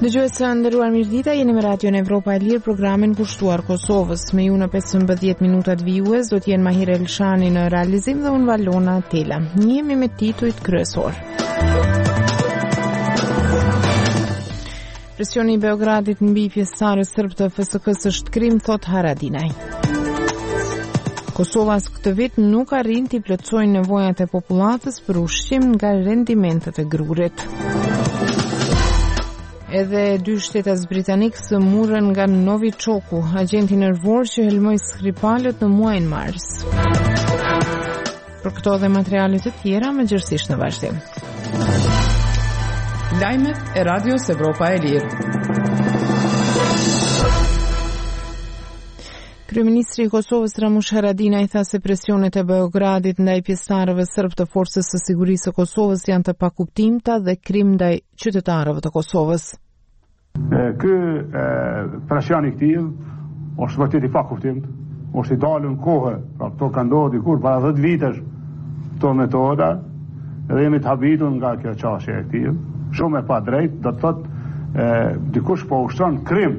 Dëgjues të nderuar, mirëdita, jeni me Radio Evropa e Lirë, programin kushtuar Kosovës. Me ju në 15 minutat vijues do t'jenë Mahir Elshani në realizim dhe unë Valona Tela. Jemi me titujt kryesor. Presioni i Beogradit mbi pjesëtarët serb të FSK-s është krim, thot Haradinaj. Kosova këtë vit nuk arrin t'i plotësojë nevojat e popullatës për ushqim nga rendimentet e grurit. Edhe dy shtetas britanik së murën nga Noviçoku, agenti nervor që helmoi Skripalët në muajin mars. Për këto dhe materialet të tjera, mëngjesisht në vazhdim. Lajmet e Radios Evropa e Lirë. Kryeministri i Kosovës Ramush Haradinaj tha se presionet e Beogradit ndaj pjesëtarëve serb të Forcës së Sigurisë së Kosovës janë të pakuptimta dhe krim ndaj qytetarëve të Kosovës. Ky presion i këtij është vërtet i pakuptimt, është i dalën kohë, pra këto kanë ndodhur dikur para 10 vitesh këto metoda, dhe jemi të habitur nga kjo çështje e këtij. Shumë e padrejtë, do të thotë dikush po ushtron krim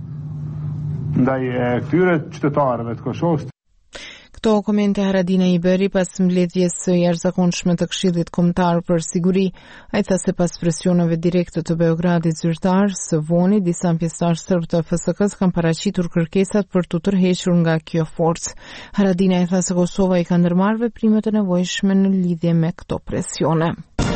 ndaj këtyre qytetarëve të Kosovës. Këto komente Haradinaj i bëri pas mbledhjes së jashtëzakonshme të Këshillit Kombëtar për Siguri. Ai tha se pas presioneve direkte të Beogradit zyrtar, së voni disa pjesëtarë serb të FSK-s kanë paraqitur kërkesat për t'u tërhequr nga kjo forcë. Haradinaj tha se Kosova i ka ndërmarrë veprimet e nevojshme në lidhje me këto presione.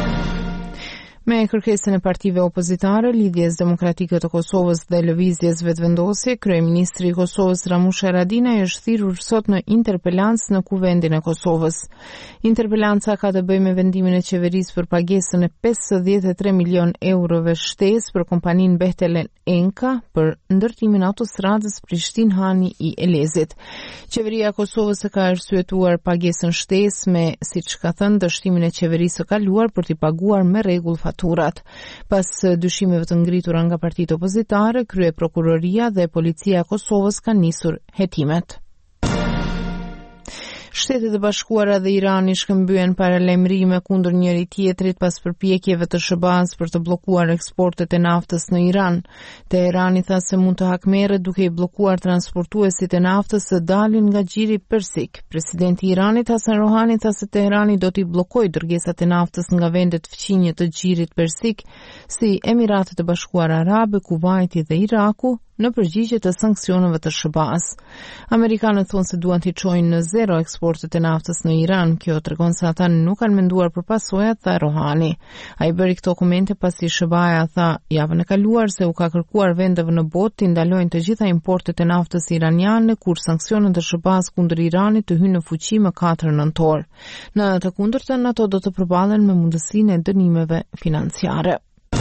Me kërkesën e partive opozitare, Lidhjes Demokratike të Kosovës dhe Lëvizjes Vetëvendosje, kryeministri i Kosovës Ramush Haradinaj është thirrur sot në interpelancë në Kuvendin e Kosovës. Interpelanca ka të bëjë me vendimin e qeverisë për pagesën e 53 milion eurove shtesë për kompaninë Behtelen Enka për ndërtimin e autostradës Prishtinë-Hani i Elezit. Qeveria e Kosovës e ka arsyetuar pagesën shtesë me, siç ka thënë, dështimin e qeverisë së kaluar për t'i paguar me rregull faturat. Pas dyshimeve të ngritura nga partitë opozitare, kryeprokuroria dhe policia e Kosovës kanë nisur hetimet. Shtetet e Bashkuara dhe Irani shkëmbyen paralajmërime kundër njëri tjetrit pas përpjekjeve të SBA-s për të bllokuar eksportet e naftës në Iran. Teherani tha se mund të hakmerret duke i bllokuar transportuesit e naftës që dalin nga xhiri persik. Presidenti i Iranit Hasan Rohani tha se Teherani do t'i bllokojë dërgesat e naftës nga vendet fqinje të xhirit persik, si Emiratet e Bashkuara Arabe, Kuvaiti dhe Iraku, në përgjigje të sanksioneve të SBA-s. Amerikanët thonë se duan t'i çojnë në zero eksportet e naftës në Iran. Kjo tregon se ata nuk kanë menduar për pasojat, tha Rohani. Ai bëri këto komente pasi SBA-ja tha javën e kaluar se u ka kërkuar vendeve në botë të ndalojnë të gjitha importet e naftës iraniane, kur sanksionet e SBA-s kundër Iranit të hyjnë në fuqi më 4 nëntor. Në të kundërtën, ato do të përballen me mundësinë e dënimeve financiare.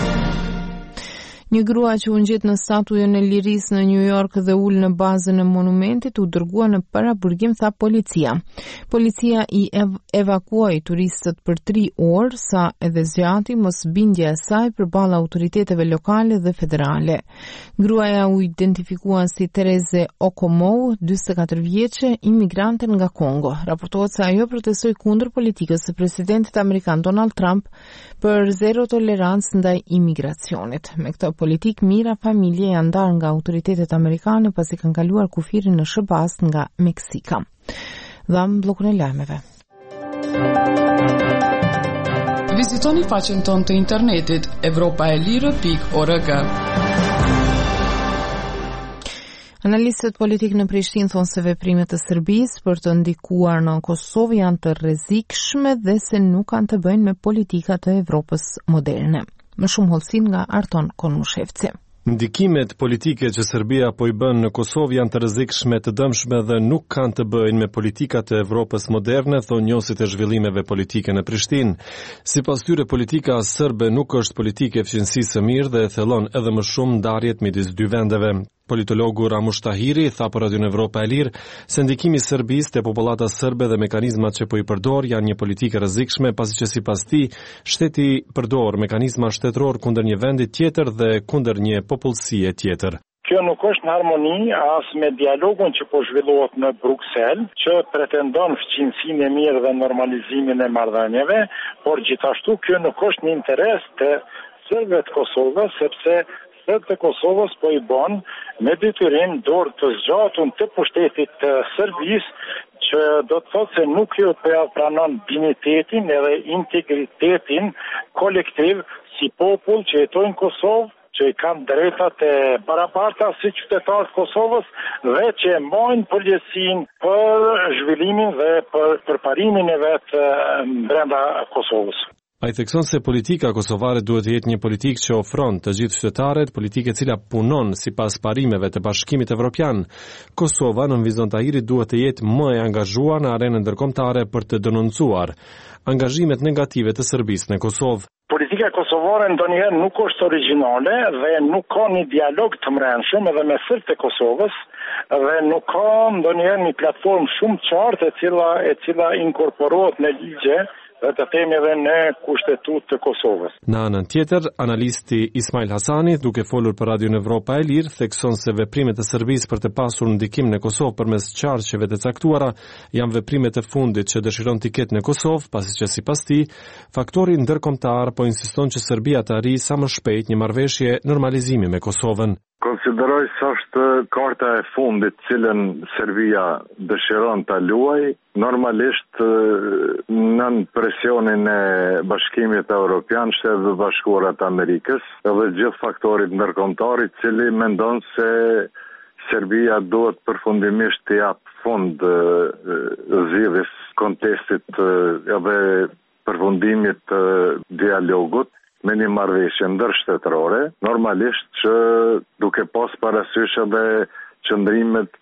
Një grua që u ngjitë në statujën e lirisë në New York dhe ul në bazën e monumentit u dërgua në paraburgim, tha policia. Policia i evakuoi turistët për 3 orë, sa edhe zgjati mosbindja e saj përballë autoriteteve lokale dhe federale. Gruaja u identifikua si Tereze Okomou, 44 vjeçe, imigrante nga Kongo. Raportohet se ajo protestoi kundër politikës së presidentit amerikan Donald Trump për zero tolerancë ndaj imigracionit. Me këtë politik, mira familje janë ndarë nga autoritetet amerikane pasi kanë kaluar kufirin në SBA-s nga Meksika. Dham bllokun e lajmeve. Vizitoni faqen tonë të internetit evropaelire.org. Analistët politik në Prishtinë thonë se veprimet e Serbisë për të ndikuar në Kosovë janë të rrezikshme dhe se nuk kanë të bëjnë me politikat e Evropës moderne. Më shumë hollësin nga Arton Konushevci. Ndikimet politike që Serbia po i bën në Kosovë janë të rrezikshme, të dëmshme dhe nuk kanë të bëjnë me politikat e Evropës moderne, thonë njohësit e zhvillimeve politike në Prishtinë. Sipas tyre, politika serbe nuk është politike fqinësisë së mirë dhe e thellon edhe më shumë ndarjet midis dy vendeve. Politologu Ramush Tahiri tha për Radio Evropa e Lirë se ndikimi i Serbisë te popullata serbe dhe mekanizmat që po i përdor janë një politikë e rrezikshme, pasi që sipas tij shteti përdor mekanizma shtetëror kundër një vendi tjetër dhe kundër një popullsie tjetër. Kjo nuk është në harmoni as me dialogun që po zhvillohet në Bruksel, që pretendon fqinësinë e mirë dhe normalizimin e marrëdhënieve, por gjithashtu kjo nuk është në interes të serbëve të Kosovës, sepse të Kosovës po i bën me detyrim dorë të zgjatun të pushtetit të Serbisë, që do të thotë se nuk ju pranon dignitetin edhe integritetin kolektiv si popull që jetojnë në Kosovë, që i kanë drejtat e barabarta si qytetarët të Kosovës dhe që e mbajnë përgjegjësinë për zhvillimin dhe për përparimin e vet brenda Kosovës. Ai thekson se politika kosovare duhet të jetë një politikë që ofron të gjithë qytetarët, politikë e cila punon sipas parimeve të Bashkimit Evropian. Kosova në vizon Tahiri duhet të jetë më e angazhuar në arenën ndërkombëtare për të denoncuar angazhimet negative të Serbisë në Kosovë. Politika kosovare ndonjëherë nuk është origjinale dhe nuk ka një dialog të mrenshëm edhe me serbët e Kosovës dhe nuk ka ndonjëherë një platformë shumë qartë e cila inkorporohet në ligje dhe të themi edhe në kushtetutë të Kosovës. Në anën tjetër, analisti Ismail Hasani, duke folur për Radion Evropa e Lirë, thekson se veprimet e Serbisë për të pasur ndikim në Kosovë përmes qarqeve të caktuara janë veprimet e fundit që dëshiron të ketë në Kosovë, pasi që sipas tij, faktori ndërkombëtar po insiston që Serbia të arrijë sa më shpejt një marrëveshje normalizimi me Kosovën. Konsideroj se është karta e fundit cilën Serbia dëshiron ta luajë, normalisht nën presionin e Bashkimit Evropian, Shtetet Bashkuara të Amerikës dhe gjithë faktorit ndërkombëtar i cili mendon se Serbia duhet përfundimisht të jap fund zgjidhjes kontestit edhe përfundimit të dialogut me një marrëveshje ndërshtetërore, normalisht që duke pas parasysh edhe qëndrimet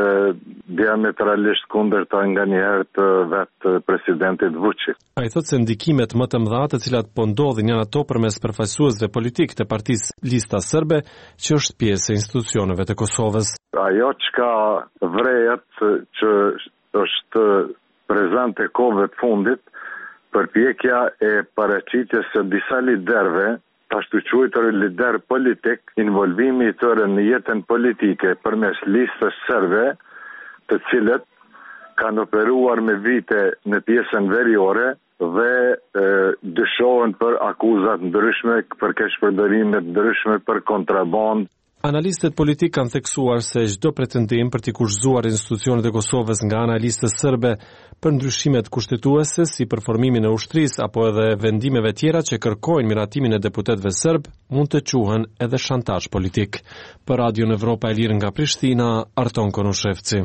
diametralisht kundërta nga njëherë të vetë presidentit Vučić. Ai thotë se ndikimet më të mëdha të cilat po ndodhin janë ato përmes përfaqësuesve politik të partisë Lista Serbe, që është pjesë e institucioneve të Kosovës. Ajo çka vrejet që është prezente kohëve të fundit, përpjekja e paraqitjes së disa liderëve, ashtu quajtur lider politik, involvimi i tyre në jetën politike përmes listës serbe, të cilët kanë operuar me vite në pjesën veriore dhe dyshohen për akuzat ndryshme, për keqpërdorime ndryshme, për kontrabandë. Analistët politik kanë theksuar se çdo pretendim për të kushzuar institucionet e Kosovës nga ana e listës serbe për ndryshimet kushtetuese si për formimin e ushtrisë apo edhe vendimeve tjera që kërkojnë miratimin e deputetëve serb mund të quhen edhe shantazh politik. Për Radion Evropa e Lirë nga Prishtina, Arton Konushevci.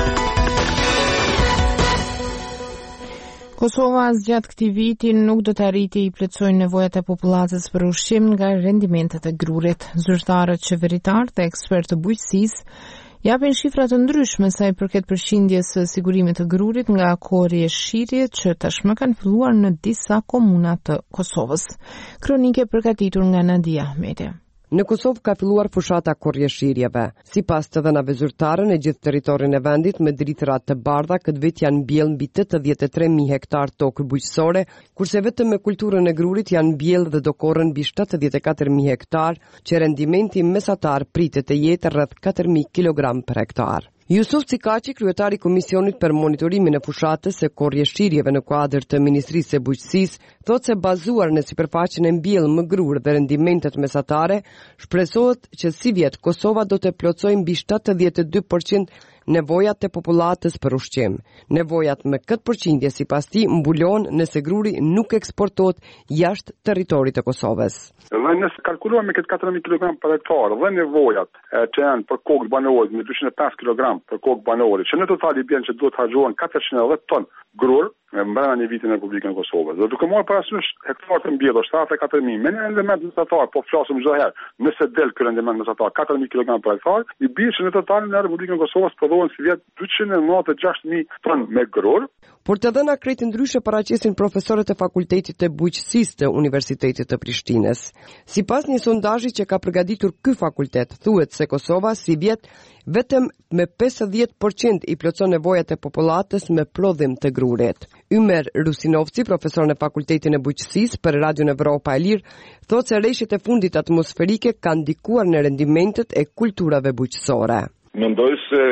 Kosova gjatë këtij viti nuk do të arrijë i plotësojë nevojat e popullatës për ushqim nga rendimentet e grurit. Zyrtarët qeveritar dhe ekspertë të bujqësisë japin shifra të ndryshme sa i përket përqindjes së sigurimit të grurit nga korrjeshirjet që tashmë kanë filluar në disa komuna të Kosovës. Kronike përgatitur nga Nadia Ahmeti. Në Kosovë ka filluar fushata korrjeshirjeve. Sipas të dhënave zyrtare në gjithë territorin e vendit me drithëra të bardha, këtë vit janë mbjellë mbi 83.000 hektar tokë bujqësore, kurse vetëm me kulturën e grurit janë mbjellë dhe do korren mbi 74.000 hektar, që rendimenti mesatar pritet të jetë rreth 4.000 kg per hektar. Jusuf Cikaçi, kryetari i Komisionit për Monitorimin e Fushatës së Korrjeshirjeve në kuadër të Ministrisë së Bujqësisë, thotë se bazuar në sipërfaqen e mbjellë më grur dhe rendimentet mesatare, shpresohet që si vjet Kosova do të plotësojë mbi 72% nevojat e popullatës për ushqim. Nevojat me këtë përqindje sipas tij mbulon nëse gruri nuk eksportohet jashtë territorit të Kosovës. Dhe nëse kalkulohen me këtë 4.000 kg per hektar dhe nevojat që janë për kokë banore me 205 kg për kokë banore, që në total i bën që duhet harxhohen 410 ton grur brenda një viti në Republikën e Kosovës. Dhe duke marrë parasysh hektarët e mbjellur 74.000 me një rendiment mesatar, po flasim çdo herë, nëse del ky rendiment mesatar 4.000 kg per hektar, i bie që në total në Republikën e Kosovës prodhohen si vjet 296.000 ton me grur. Por të dhëna krejt ndryshe paraqesin profesorët e Fakultetit të Bujqësisë të Universitetit të Prishtinës. Sipas një sondazhi që ka përgatitur ky fakultet, thuhet se Kosova si vjet vetëm me 50% i plotson nevojat e popullatës me prodhim të grurit. Ymer Rusinovci, profesor në Fakultetin e Bujqësisë për Radion Evropa e Lirë, thotë se rreshtet e fundit atmosferike kanë ndikuar në rendimentet e kulturave bujqësore. Mendoj se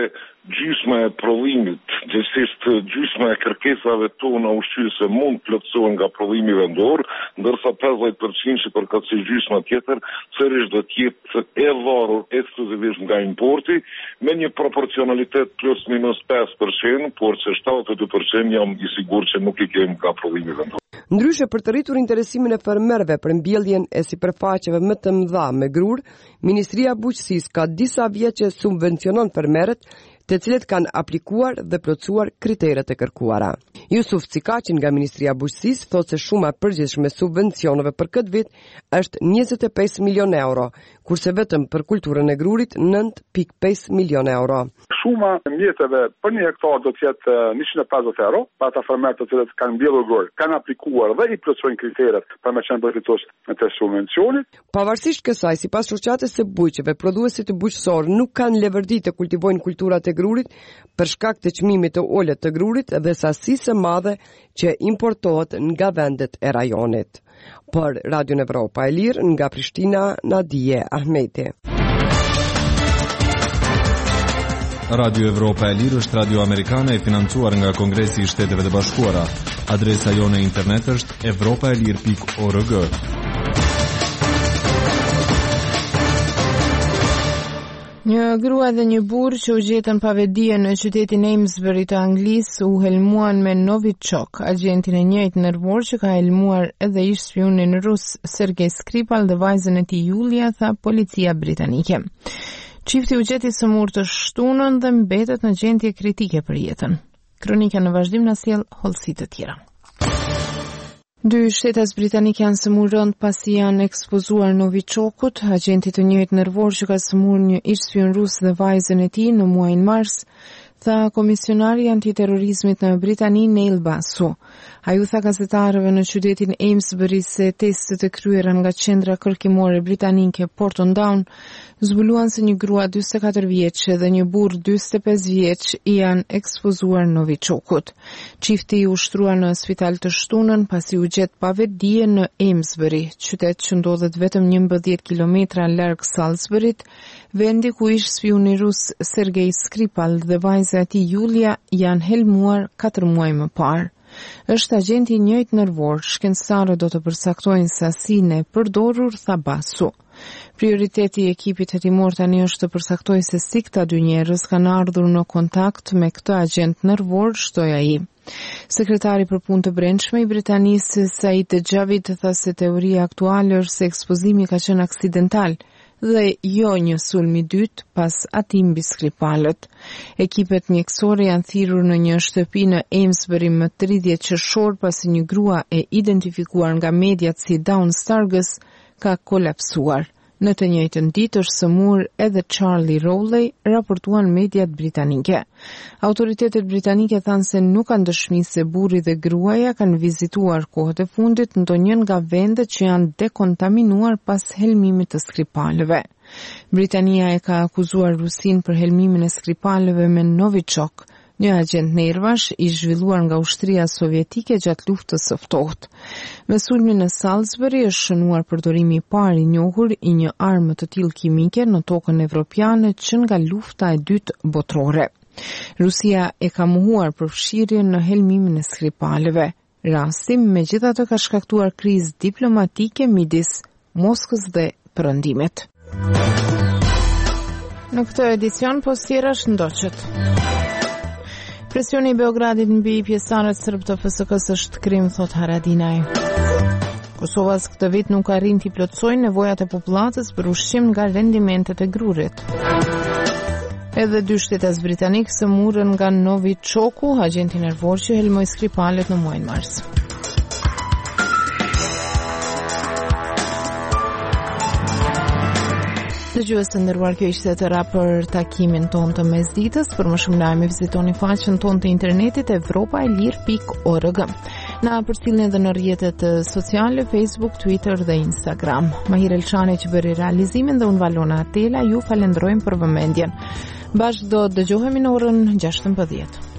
gjysma e prodhimit, gjithsesi gjysma e kërkesave tona ushqyese mund plotësohen nga prodhimi vendor, ndërsa 50% që përkatësisht gjysma tjetër sërish do të jetë e varur ekskluzivisht nga importi, me një proporcionalitet plus minus 5%, por që 72% jam i sigurt që nuk I kemi nga prodhimi vendor. Ndryshe, për të rritur interesimin e fermerëve për mbjelljen e sipërfaqeve më të mëdha me grur, Ministria e Bujqësisë ka disa vjet që subvencionon fermerët, të cilët kanë aplikuar dhe plotësuar kriteret e kërkuara. Jusuf Cikaqi nga Ministria e Bujqësisë thotë se shuma e përgjithshme e subvencioneve për këtë vit është 25 milion euro, kurse vetëm për kulturën e grurit 9.5 milion euro. Shuma e mjeteve për një hektar do të jetë 150 euro, pa ata fermerët të cilët kanë mbjellur gur, kanë aplikuar dhe I plotësojnë kriteret për me qenë përfitues të subvencionit. Pavarësisht kësaj, sipas shoqatës së bujqeve, prodhuesit të bujqësor nuk kanë levërdi të kultivojnë kulturat e grurit për shkak të çmimit të ulët të grurit dhe sasisë së madhe që importohet nga vendet e rajonit. Për Radio Evropa e Lirë nga Prishtina, Nadije Ahmeti. Radio Evropa e Lirë është radio amerikane e financuar nga Kongresi I Shteteve të Bashkuara. Adresa jone internet është evropaelir.org. Një grua dhe një burr që u gjetën pa vedije në qytetin Amesbury të Anglisë u helmuan me Novichok, agentin e njëjtë nervor që ka helmuar edhe ish spionin rus Sergej Skripal dhe vajzën e tij Julia, tha policia britanike. Çifti u gjeti sëmur të shtunën dhe mbetet në gjendje kritike për jetën. Kronika në vazhdim na sjell hollësi të tjera. 2 shtetas britanik janë sëmur rënd pasi janë ekspozuar Novichokut, agentit të njëjtë nervor që ka sëmur një ish spion rus dhe vajzën e tij në muajin mars, tha komisionari antiterrorizmit në Britani Neil Basu. Ai u tha gazetarëve në qytetin Amesbury se testet e kryera nga qendra kërkimore britanike Porton Down zbuluan se një grua 44 vjeç dhe një burr 45 vjeç janë ekspozuar Novichokut. Çifti u shtrua në spital të shtunën pasi u gjet pa vetdije në Amesbury, qytet që ndodhet vetëm 11 kilometra larg Salisburyt, vendi ku ish spioni rus Sergej Skripal dhe vajza e tij Julia janë helmuar 4 muaj më parë. Është agenti I njëjtë nervor, shkencëtarët do të përcaktojnë sasinë e përdorur, tha Basu. Prioriteti I ekipit hetimor tani është të përcaktojë se si këta dy njerëz kanë ardhur në kontakt me këtë agent nervor, shtoi ai. Sekretari për punë të brendshme I Britanisë Said Javid tha se teoria aktuale është se ekspozimi ka qenë aksidental dhe jo një sulm I dytë pas atij mbi Skripalët. Ekipet mjekësore janë thirrur në një shtëpi në Amesbury më 30 qershor pasi një grua e identifikuar nga mediat si Dawn Sturgis ka kolapsuar. Në të njëjtën ditë është sëmur edhe Charlie Rowley, raportuan mediat britanike. Autoritetet britanike thanë se nuk kanë dëshmi se burri dhe gruaja kanë vizituar kohët e fundit ndonjën nga vendet që janë dekontaminuar pas helmimit të Skripalëve. Britania e ka akuzuar Rusin për helmimin e Skripalëve me Novichok, një agent nervash I zhvilluar nga ushtria sovjetike gjatë luftës së ftohtë. Me sulmin në Salisbury është shënuar përdorimi I parë I njohur I një armë të tillë kimike në tokën evropiane që nga lufta e dytë botërore. Rusia e ka mohuar përfshirjen në helmimin e Skripalëve. Rasti megjithatë ka shkaktuar krizë diplomatike midis Moskës dhe Perëndimit. Në këtë edicion postierash ndoqët. Presioni I Beogradit mbi pjesëtarët serb të FSK-s është krim, thot Haradinaj. Kosovas këtë vit nuk arrin t'i plotësojnë nevojat e popullatës për ushqim nga rendimentet e grurit. Edhe 2 shtetas britanik sëmurën nga Novichoku, agenti nervor që helmoi Skripalet në muajin mars. Dëgjues të nderuar, kjo ishte tëra për takimin ton të mesditës. Për më shumë lajme vizitoni faqen ton të internetit evropaelir.org. Na përcjellni edhe në rrjetet sociale Facebook, Twitter dhe Instagram. Mahir Elçani që bëri realizimin dhe unë Valona Atela ju falenderojmë për vëmendjen. Bashkë do dëgjohemi në orën 16.